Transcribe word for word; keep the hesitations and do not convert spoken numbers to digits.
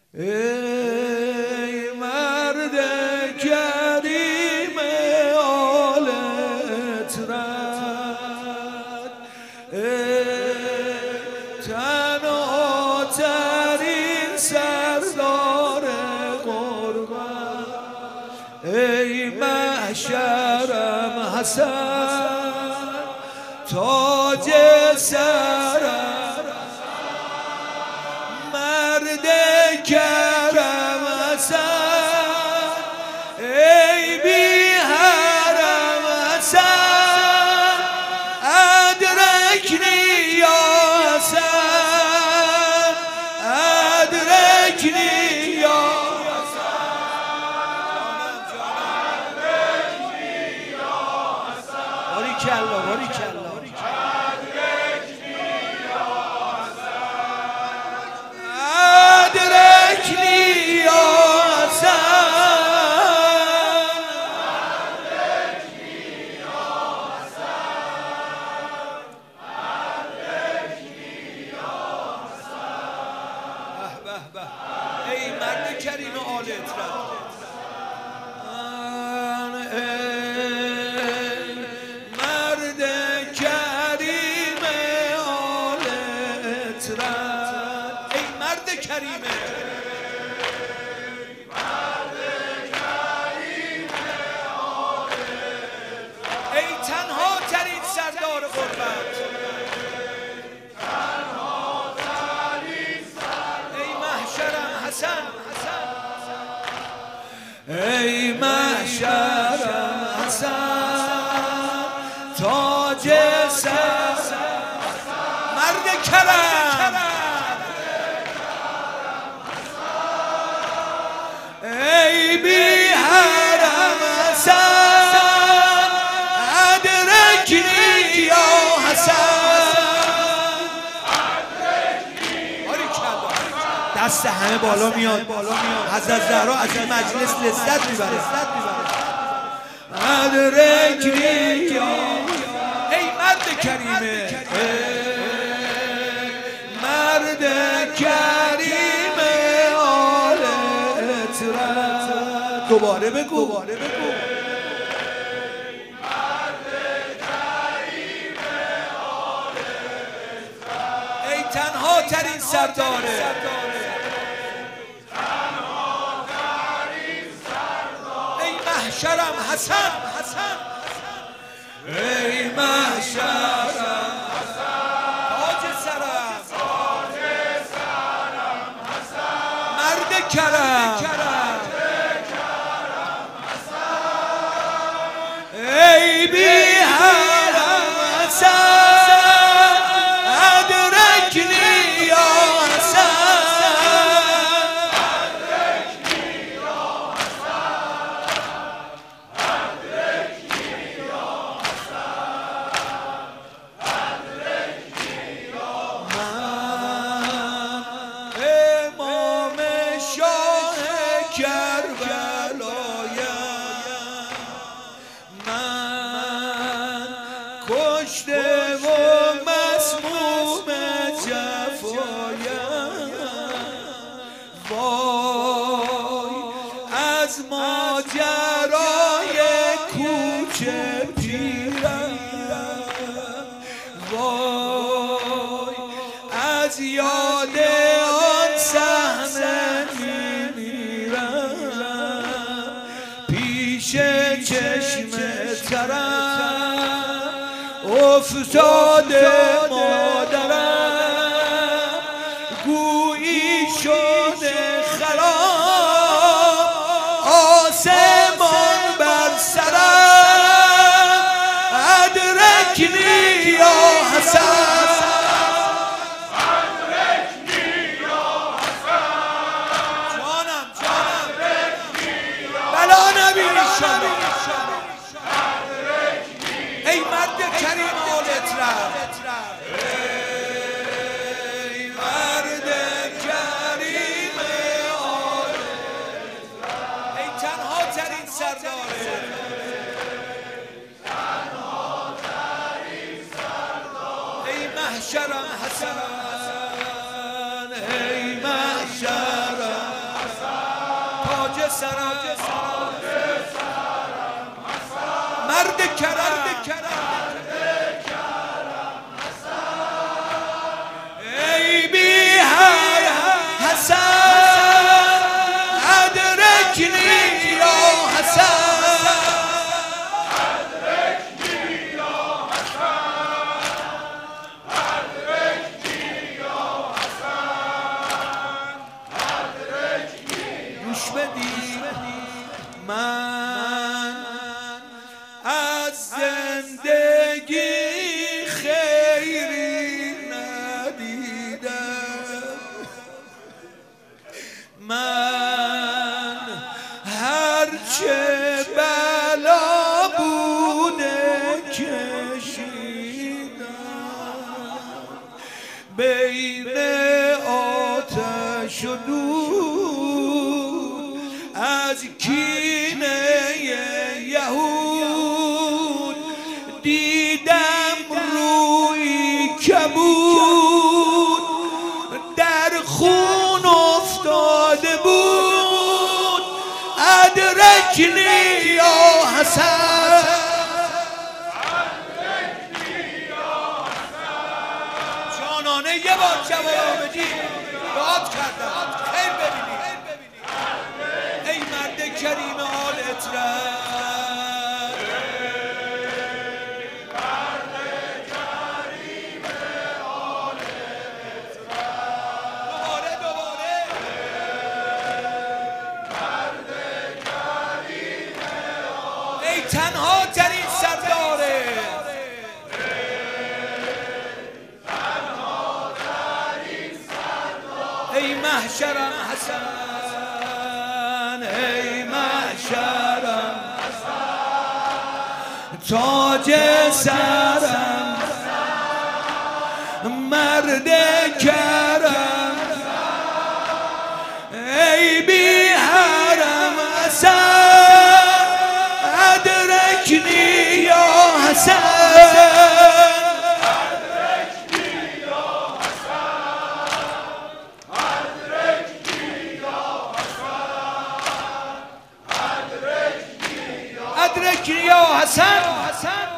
ای مرد کریم آل اطرد، ای تنها ترین سردار قربت، ای محشرم حسن تاج سرم، مرد کرم حسن ای بی حرم حسن، ادرکنی یا حسن، ادرکنی یا حسن، ادرکنی یا حسن، باریکالله باریکالله ای مرد کریم آل اطرد، ای مرد کریم آل اطرد، ای مرد کریمه، ای تنها ترین سردار قربت، حسن ای محشرم حسن تاج سر، مرد کرم ای بی حرم حسن، ادرکنی یا حسن، دست همه بالا میاد، حضرت زهرا از این مجلس لذت میبره. ادرکنی یا ای مرد کریمه، مرد کریم آل اطرد، دوباره بگو دوباره بگو ای تنها ترین سرداره، محشرم حسن حسن ای محشرم تاج سرم، مرد کرم ای بی حرم حسن، ادرکنی یا کشته و مسموم جفایم، وای از ماجرای کوچه پیرم، وای از یاد آن صحنه میمیرم، پیش چشم ترم افتاده مادرم، گویی شده خراب آسمان بر سرم، ادرکنی یا حسن، جانم جانم بلا نبینی شما، ای مرد کریم آل اطرد، ای مرد کریم آل اطرد، ای تنها ترین سرداره، ای محشرم حسن، ای محشرم سرم مرد کرم ای بی حسن ادرکنی یا حسن من از زندگی خیری ندیدم من هرچه بلا بوده کشیدم بین آتش و دود از کینه یهود دیدم روی کبود در خون افتاده بود ادرکنی یا حسن جانانه یه بار جواب بدی داد کردم خیر ببینی ای مرد کریم آل اطرح تنها ترین سرداره تنها ترین سرداره ای محشرم حسن ای محشرم حسن تاج سرم مرد کرم ای بی حرم حسن ادرکنی یا حسن ادرکنی یا حسن ادرکنی یا حسن ادرکنی یا حسن